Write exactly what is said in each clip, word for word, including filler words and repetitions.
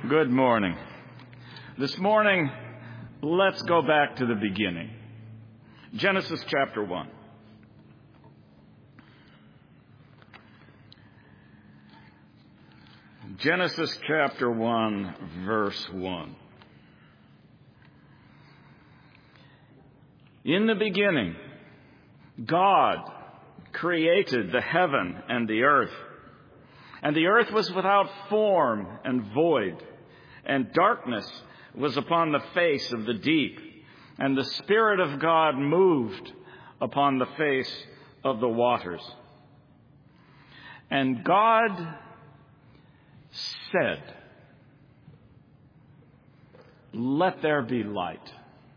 Good morning. This morning, let's go back to the beginning. Genesis chapter one. Genesis chapter one, verse one. In the beginning, God created the heaven and the earth. And the earth was without form and void, and darkness was upon the face of the deep, and the Spirit of God moved upon the face of the waters. And God said, "Let there be light."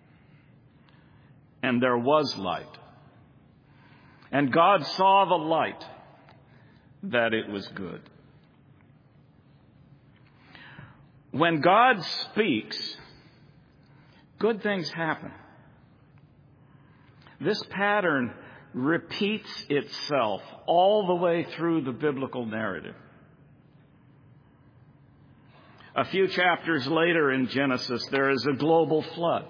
And there was light. And God saw the light, that it was good. When God speaks, good things happen. This pattern repeats itself all the way through the biblical narrative. A few chapters later in Genesis, there is a global flood.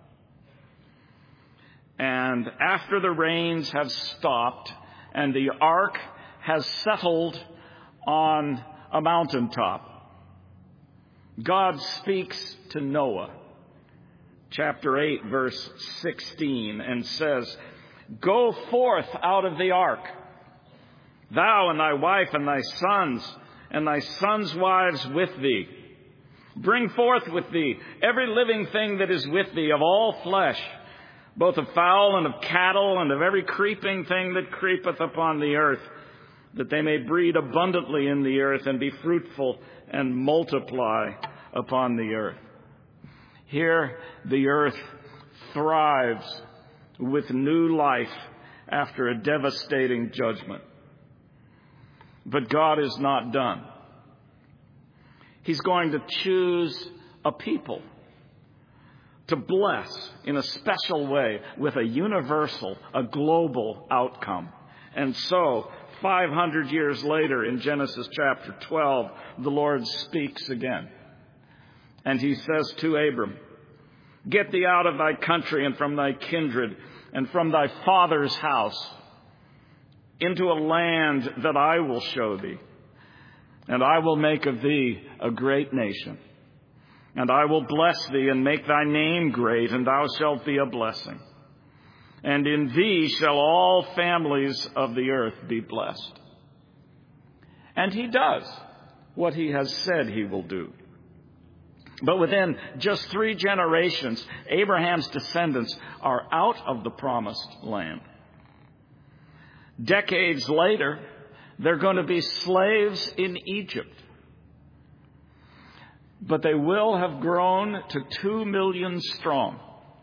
And after the rains have stopped and the ark has settled on a mountaintop, God speaks to Noah, chapter eight, verse sixteen, and says, "Go forth out of the ark, thou and thy wife and thy sons, and thy sons' wives with thee. Bring forth with thee every living thing that is with thee of all flesh, both of fowl and of cattle and of every creeping thing that creepeth upon the earth, that they may breed abundantly in the earth and be fruitful and multiply upon the earth." Here the earth thrives with new life after a devastating judgment. But God is not done. He's going to choose a people to bless in a special way with a universal, a global outcome. And so, five hundred years later in Genesis chapter twelve, the Lord speaks again. And he says to Abram, "Get thee out of thy country and from thy kindred and from thy father's house into a land that I will show thee. And I will make of thee a great nation. And I will bless thee and make thy name great, and thou shalt be a blessing. And in thee shall all families of the earth be blessed." And he does what he has said he will do. But within just three generations, Abraham's descendants are out of the promised land. Decades later, they're going to be slaves in Egypt. But they will have grown to two million strong.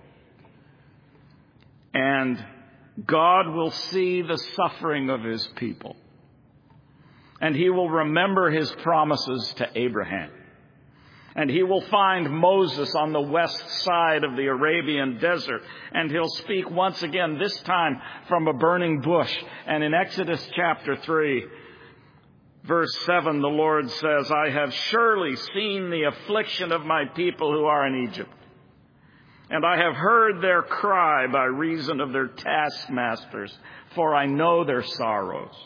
And God will see the suffering of his people. And he will remember his promises to Abraham. And he will find Moses on the west side of the Arabian desert. And he'll speak once again, this time from a burning bush. And in Exodus chapter three, verse seven, the Lord says, "I have surely seen the affliction of my people who are in Egypt. And I have heard their cry by reason of their taskmasters, for I know their sorrows.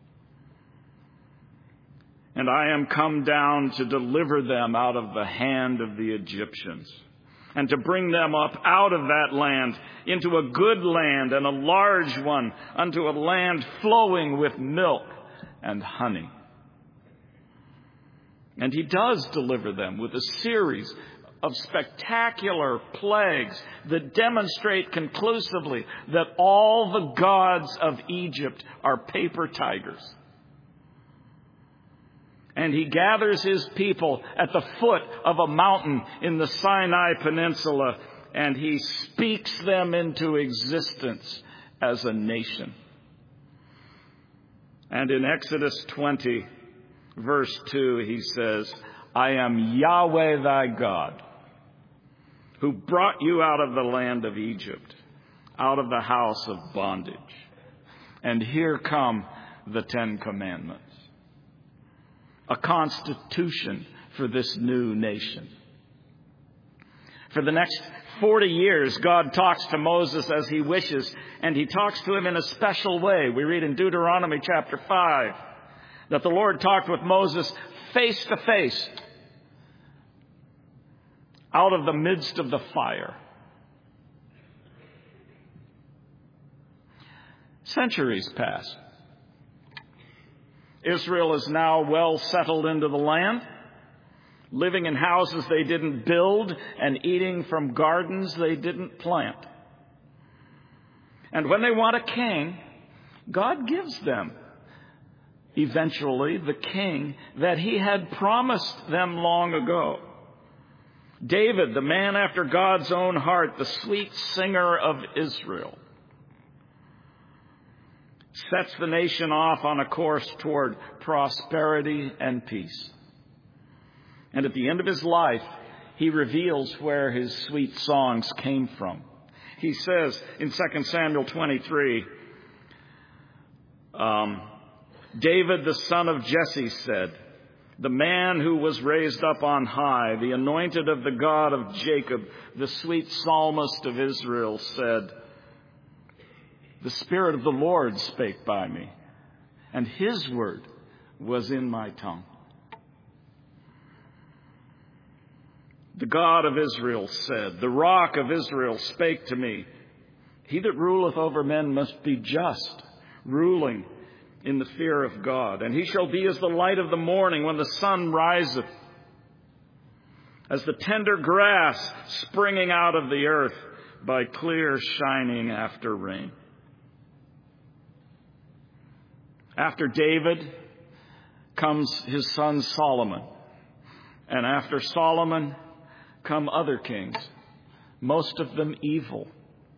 And I am come down to deliver them out of the hand of the Egyptians, and to bring them up out of that land into a good land and a large one, unto a land flowing with milk and honey." And he does deliver them with a series of spectacular plagues that demonstrate conclusively that all the gods of Egypt are paper tigers. And he gathers his people at the foot of a mountain in the Sinai Peninsula, and he speaks them into existence as a nation. And in Exodus twenty, verse two, he says, "I am Yahweh thy God, who brought you out of the land of Egypt, out of the house of bondage." And here come the Ten Commandments. A constitution for this new nation. For the next forty years, God talks to Moses as he wishes, and he talks to him in a special way. We read in Deuteronomy chapter five that the Lord talked with Moses face to face out of the midst of the fire. Centuries pass. Israel is now well settled into the land, living in houses they didn't build and eating from gardens they didn't plant. And when they want a king, God gives them eventually the king that he had promised them long ago. David, the man after God's own heart, the sweet singer of Israel, sets the nation off on a course toward prosperity and peace. And at the end of his life, he reveals where his sweet songs came from. He says in Second Samuel twenty-three, um, David, the son of Jesse, said, the man who was raised up on high, the anointed of the God of Jacob, the sweet psalmist of Israel, said, the Spirit of the Lord spake by me, and his word was in my tongue. The God of Israel said, the rock of Israel spake to me, he that ruleth over men must be just, ruling in the fear of God. And he shall be as the light of the morning when the sun riseth, as the tender grass springing out of the earth by clear shining after rain. After David comes his son Solomon. And after Solomon come other kings, most of them evil.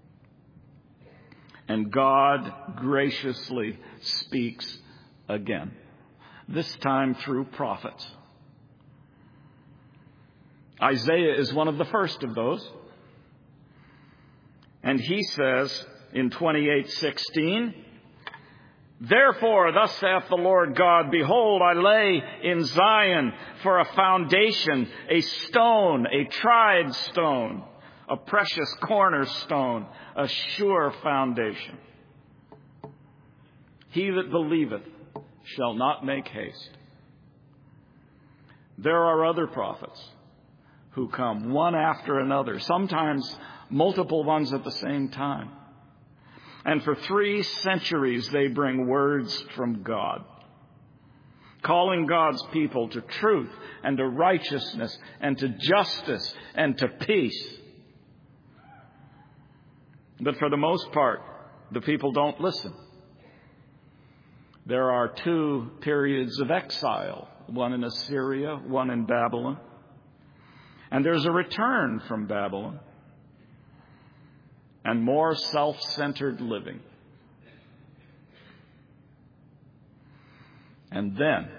And God graciously speaks again, this time through prophets. Isaiah is one of the first of those. And he says in twenty-eight sixteen, therefore, thus saith the Lord God, behold, I lay in Zion for a foundation, a stone, a tried stone, a precious cornerstone, a sure foundation. He that believeth shall not make haste. There are other prophets who come one after another, sometimes multiple ones at the same time. And for three centuries they bring words from God, calling God's people to truth and to righteousness and to justice and to peace. But for the most part, the people don't listen. There are two periods of exile, one in Assyria, one in Babylon. And there's a return from Babylon and more self-centered living. And then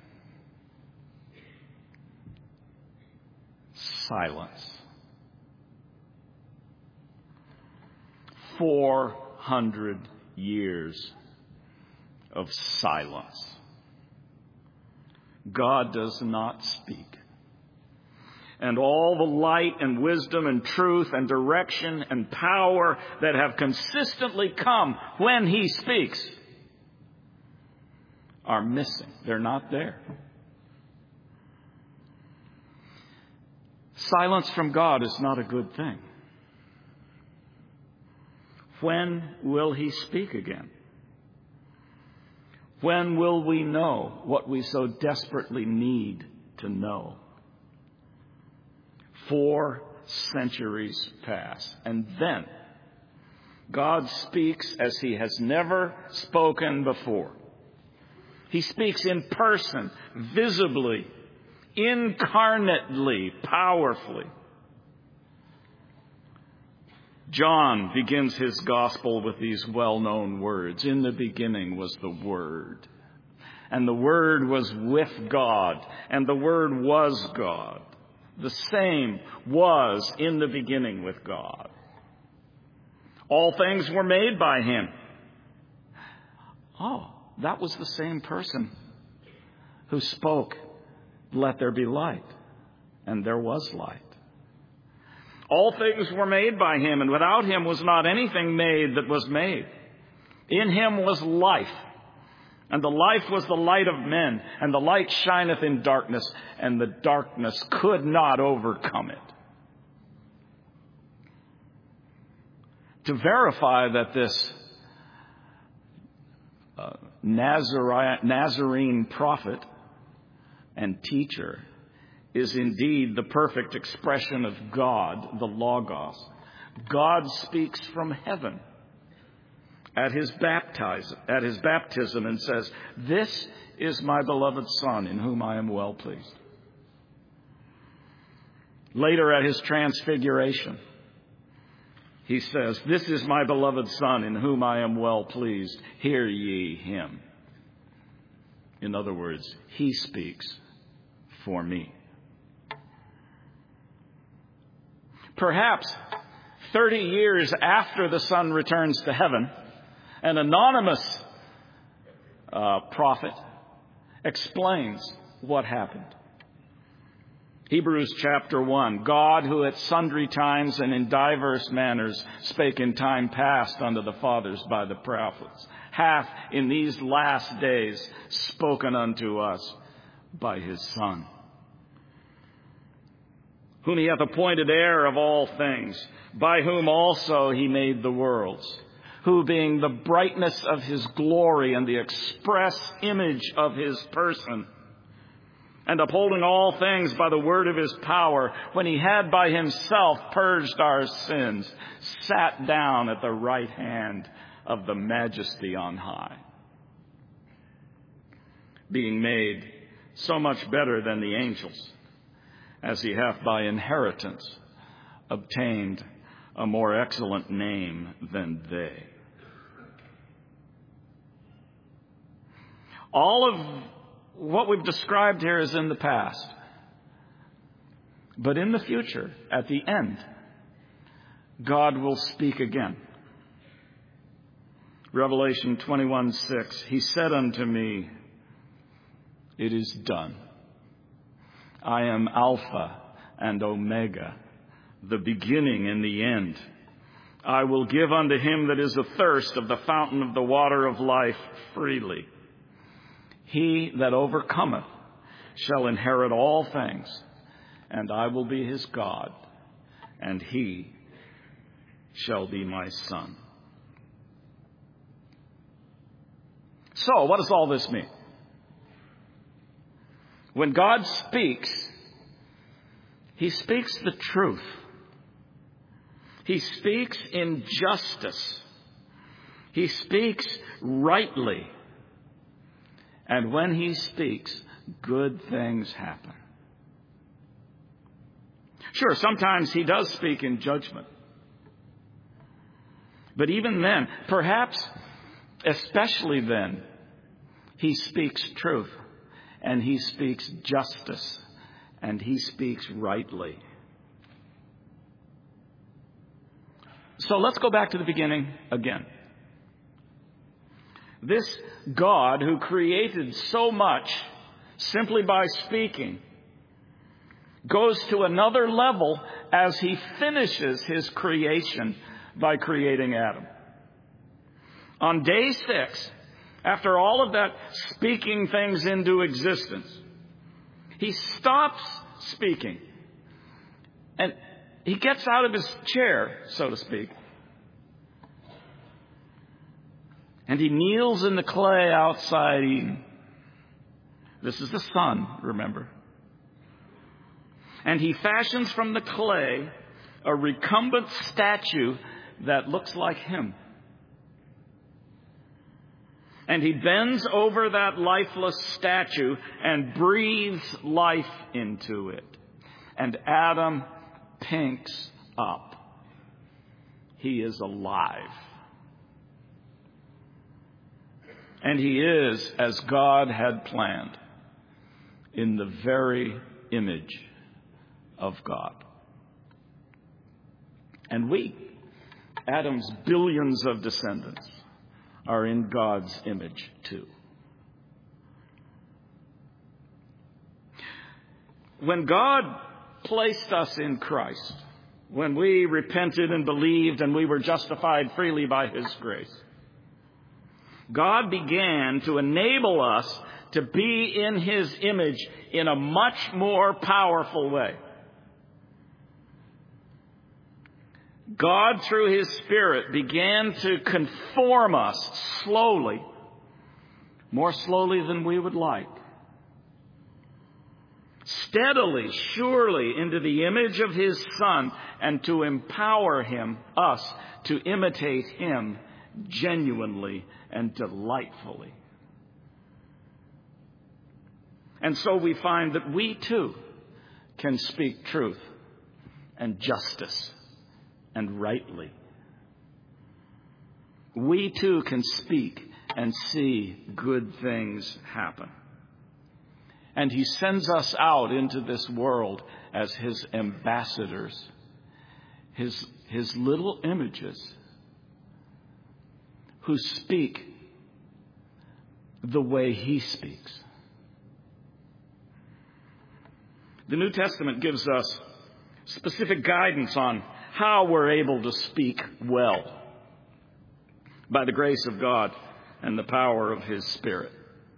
silence. Four hundred years of silence. God does not speak. And all the light and wisdom and truth and direction and power that have consistently come when he speaks are missing. They're not there. Silence from God is not a good thing. When will he speak again? When will we know what we so desperately need to know? Four centuries pass, and then God speaks as he has never spoken before. He speaks in person, visibly, incarnately, powerfully. John begins his gospel with these well-known words. In the beginning was the Word, and the Word was with God, and the Word was God. The same was in the beginning with God. All things were made by him. Oh, that was the same person who spoke "Let there be light." And there was light. All things were made by him, and without him was not anything made that was made. In him was life, and the life was the light of men, and the light shineth in darkness, and the darkness could not overcome it. To verify that this uh, Nazarene, Nazarene prophet and teacher is indeed the perfect expression of God, the Logos, God speaks from heaven at his baptism, at his baptism and says, "This is my beloved Son, in whom I am well pleased." Later at his transfiguration, he says, "This is my beloved Son, in whom I am well pleased. Hear ye him." In other words, he speaks for me. Perhaps thirty years after the Son returns to heaven, an anonymous uh, prophet explains what happened. Hebrews chapter one, "God, who at sundry times and in divers manners spake in time past unto the fathers by the prophets, hath in these last days spoken unto us by his Son, whom he hath appointed heir of all things, by whom also he made the worlds, who being the brightness of his glory and the express image of his person, and upholding all things by the word of his power, when he had by himself purged our sins, sat down at the right hand of the Majesty on high, being made so much better than the angels, as he hath by inheritance obtained a more excellent name than they." All of what we've described here is in the past. But in the future, at the end, God will speak again. Revelation twenty-one six, "He said unto me, It is done. I am Alpha and Omega, the beginning and the end. I will give unto him that is athirst of the fountain of the water of life freely. He that overcometh shall inherit all things, and I will be his God, and he shall be my son." So, what does all this mean? When God speaks, he speaks the truth. He speaks in justice. He speaks rightly. And when he speaks, good things happen. Sure, sometimes he does speak in judgment. But even then, perhaps especially then, he speaks truth. And he speaks justice, and he speaks rightly. So let's go back to the beginning again. This God who created so much simply by speaking goes to another level as he finishes his creation by creating Adam. On day six, after all of that speaking things into existence, he stops speaking. And he gets out of his chair, so to speak. And he kneels in the clay outside Eden. This is the sun, remember. And he fashions from the clay a recumbent statue that looks like him. And he bends over that lifeless statue and breathes life into it. And Adam pinks up. He is alive. And he is, as God had planned, in the very image of God. And we, Adam's billions of descendants, are in God's image too. when God placed us in Christ, when we repented and believed and we were justified freely by His grace, God began to enable us to be in His image in a much more powerful way. God, through His Spirit, began to conform us slowly, more slowly than we would like, steadily, surely, into the image of His Son, and to empower Him, us, to imitate Him genuinely and delightfully. And so we find that we too can speak truth and justice and rightly. We too can speak and see good things happen. And He sends us out into this world as His ambassadors, His, His little images who speak the way He speaks. The New Testament gives us specific guidance on how we're able to speak well by the grace of God and the power of His Spirit.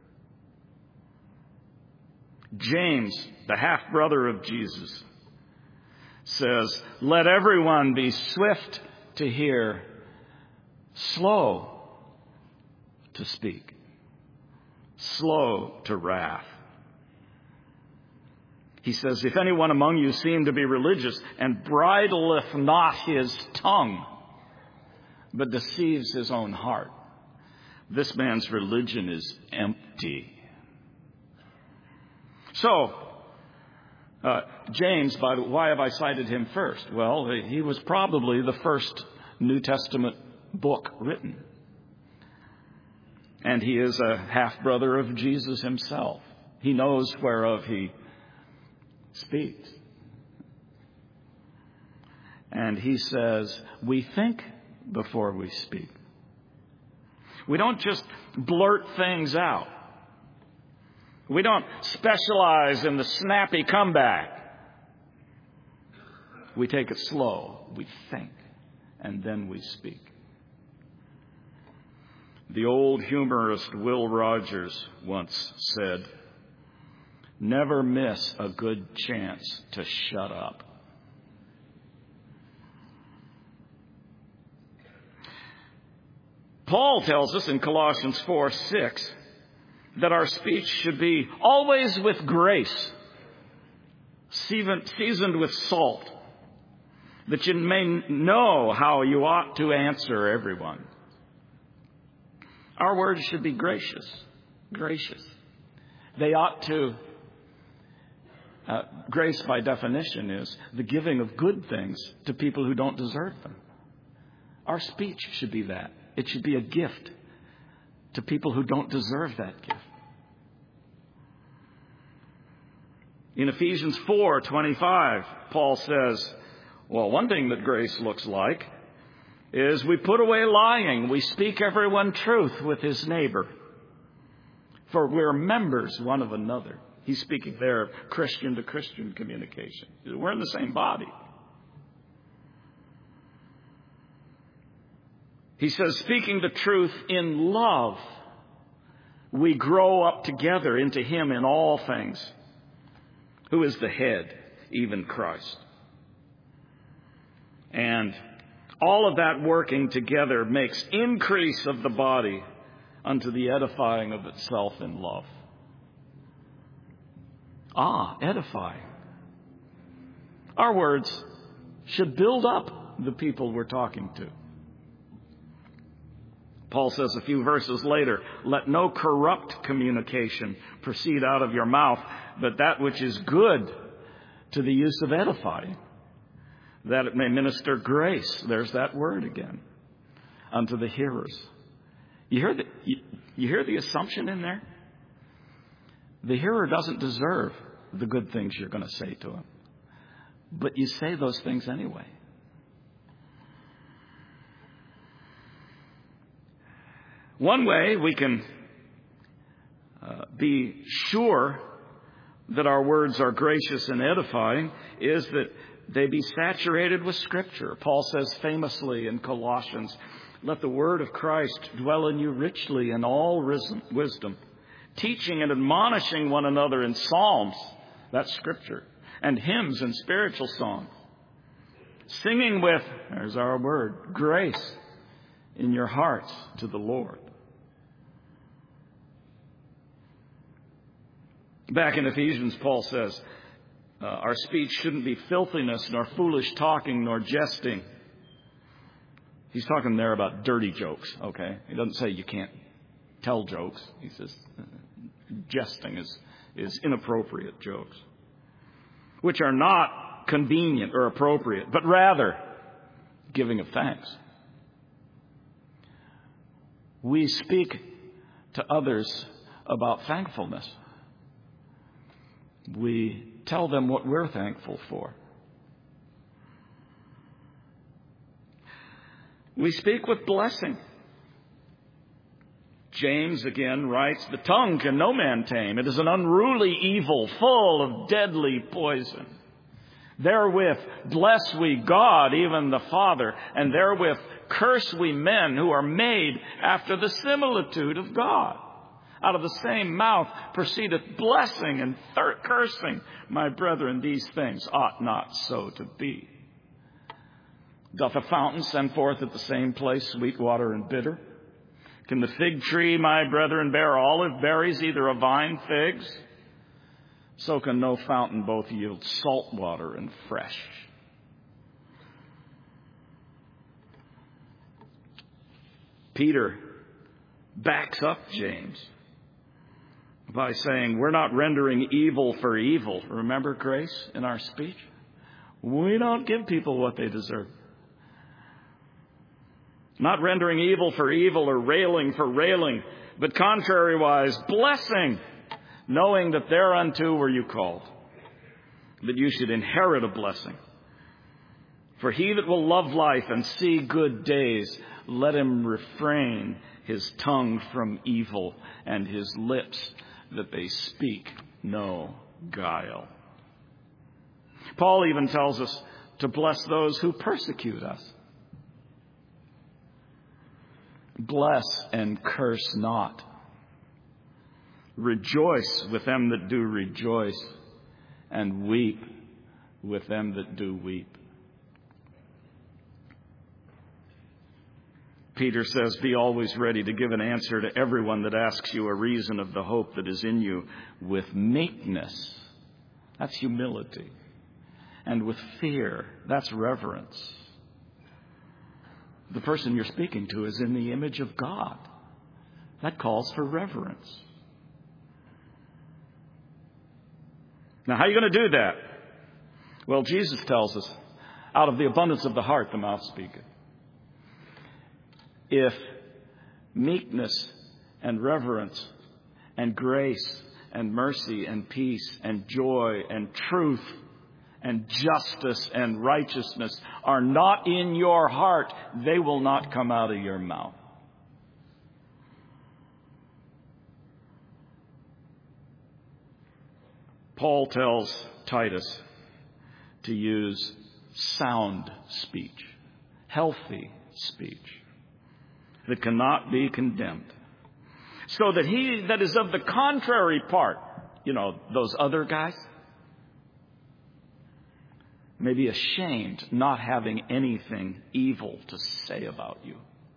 James, the half-brother of Jesus, says, "Let everyone be swift to hear, slow to speak, slow to wrath." He says, "If anyone among you seem to be religious and bridleth not his tongue, but deceives his own heart, this man's religion is empty." So, uh, James, by the, why have I cited him first? Well, he was probably the first New Testament book written. And he is a half-brother of Jesus Himself. He knows whereof he speaks. And he says, we think before we speak. We don't just blurt things out. We don't specialize in the snappy comeback. We take it slow. We think, and then we speak. The old humorist Will Rogers once said, "Never miss a good chance to shut up." Paul tells us in Colossians four six that our speech should be always with grace, seasoned with salt, that you may know how you ought to answer everyone. Our words should be gracious, gracious. They ought to, uh, grace by definition is the giving of good things to people who don't deserve them. Our speech should be that. It should be a gift to people who don't deserve that gift. In Ephesians four twenty-five, Paul says, well, one thing that grace looks like is we put away lying. We speak everyone truth with his neighbor. For we're members one of another. He's speaking there of Christian to Christian communication. We're in the same body. He says, speaking the truth in love, we grow up together into Him in all things, who is the head, even Christ. And all of that working together makes increase of the body unto the edifying of itself in love. Ah, edifying. Our words should build up the people we're talking to. Paul says a few verses later, let no corrupt communication proceed out of your mouth, but that which is good to the use of edifying, that it may minister grace. There's that word again. Unto the hearers. You hear the, you, you hear the assumption in there? The hearer doesn't deserve the good things you're going to say to him. But you say those things anyway. One way we can uh, be sure that our words are gracious and edifying is that they be saturated with Scripture. Paul says famously in Colossians, let the word of Christ dwell in you richly in all wisdom, teaching and admonishing one another in psalms, that's Scripture, and hymns and spiritual songs, singing with, there's our word, grace in your hearts to the Lord. Back in Ephesians, Paul says, uh, our speech shouldn't be filthiness, nor foolish talking, nor jesting. He's talking there about dirty jokes, okay? He doesn't say you can't tell jokes. He says uh, jesting is, is inappropriate jokes, which are not convenient or appropriate, but rather giving of thanks. We speak to others about thankfulness. We tell them what we're thankful for. We speak with blessing. James again writes, the tongue can no man tame. It is an unruly evil, full of deadly poison. Therewith bless we God, even the Father, and therewith curse we men who are made after the similitude of God. Out of the same mouth proceedeth blessing and thir- cursing. My brethren, these things ought not so to be. Doth a fountain send forth at the same place sweet water and bitter? Can the fig tree, my brethren, bear olive berries, either a vine figs? So can no fountain both yield salt water and fresh. Peter backs up James by saying we're not rendering evil for evil. Remember grace in our speech? We don't give people what they deserve. Not rendering evil for evil or railing for railing, but contrariwise, blessing, knowing that thereunto were you called, that you should inherit a blessing. For he that will love life and see good days, let him refrain his tongue from evil and his lips that they speak no guile. Paul even tells us to bless those who persecute us. Bless and curse not. Rejoice with them that do rejoice, and weep with them that do weep. Peter says, be always ready to give an answer to everyone that asks you a reason of the hope that is in you with meekness. That's humility. And with fear. That's reverence. The person you're speaking to is in the image of God. That calls for reverence. Now, how are you going to do that? Well, Jesus tells us, out of the abundance of the heart, the mouth speaketh. If meekness and reverence and grace and mercy and peace and joy and truth and justice and righteousness are not in your heart, they will not come out of your mouth. Paul tells Titus to use sound speech, healthy speech that cannot be condemned, so that he that is of the contrary part, you know, those other guys, may be ashamed not having anything evil to say about you.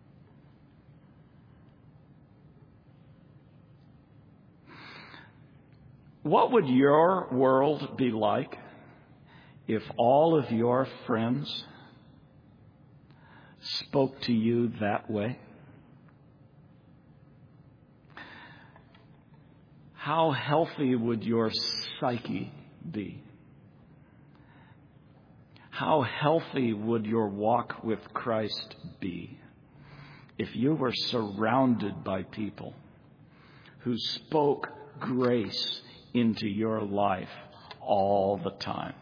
What would your world be like if all of your friends spoke to you that way? How healthy would your psyche be? How healthy would your walk with Christ be if you were surrounded by people who spoke grace into your life all the time?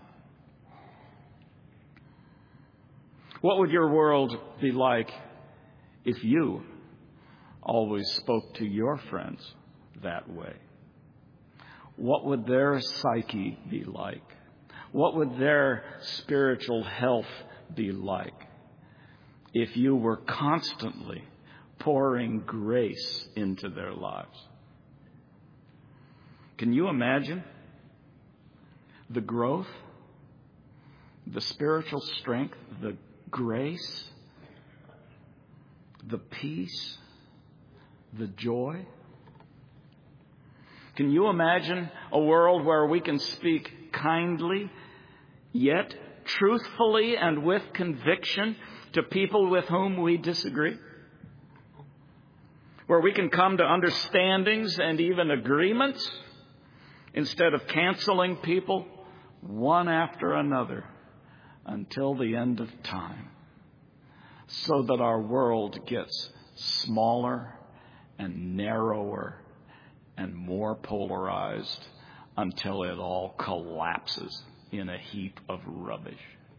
What would your world be like if you always spoke to your friends that way? what would their psyche be like? What would their spiritual health be like if you were constantly pouring grace into their lives? Can you imagine the growth, the spiritual strength, the grace, the peace, the joy? Can you imagine a world where we can speak kindly, yet truthfully and with conviction to people with whom we disagree? Where we can come to understandings and even agreements instead of canceling people one after another until the end of time, so that our world gets smaller and narrower and more polarized until it all collapses in a heap of rubbish.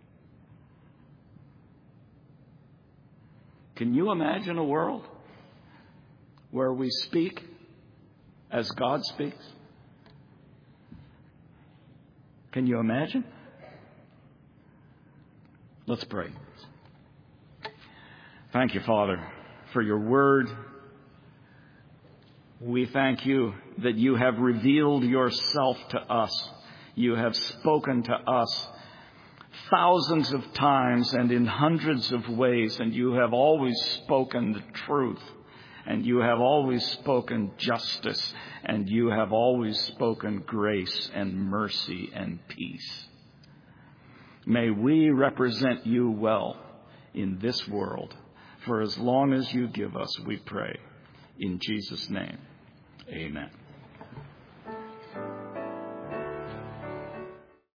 Can you imagine a world where we speak as God speaks? Can you imagine? Let's pray. Thank you, Father, for your word. We thank you that you have revealed yourself to us. You have spoken to us thousands of times and in hundreds of ways, and you have always spoken the truth, and you have always spoken justice, and you have always spoken grace and mercy and peace. May we represent you well in this world for as long as you give us, we pray. In Jesus' name, amen.